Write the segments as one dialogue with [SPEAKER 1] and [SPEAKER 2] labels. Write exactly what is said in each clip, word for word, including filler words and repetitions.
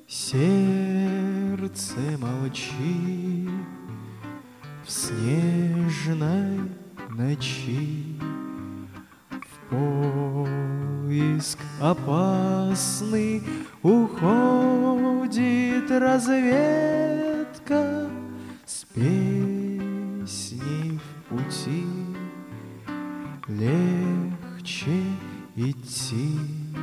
[SPEAKER 1] Сердце, молчи в снежной ночи, в поиск опасный уходит разведка с песней в пути. Легче идти,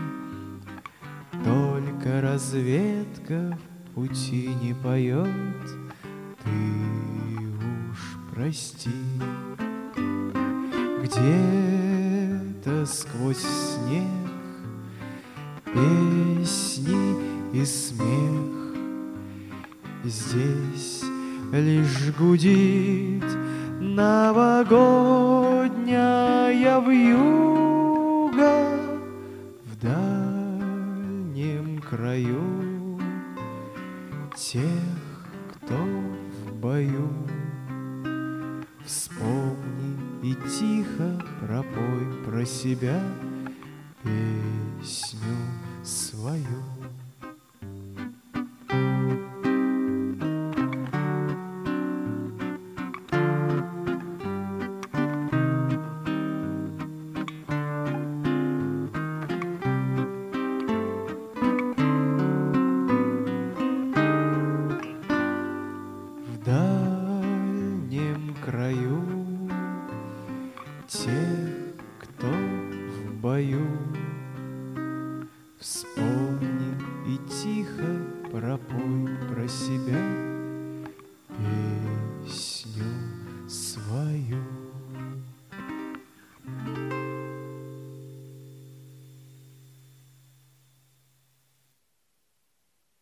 [SPEAKER 1] только разведка в пути не поет. Ты уж прости. Где-то сквозь снег песни и смех, здесь лишь гудит новогодняя вьюга. В дальнем краю тех, кто в бою, вспомни и тихо пропой про себя песню свою. В дальнем краю тех, кто в бою, вспомни и тихо пропой про себя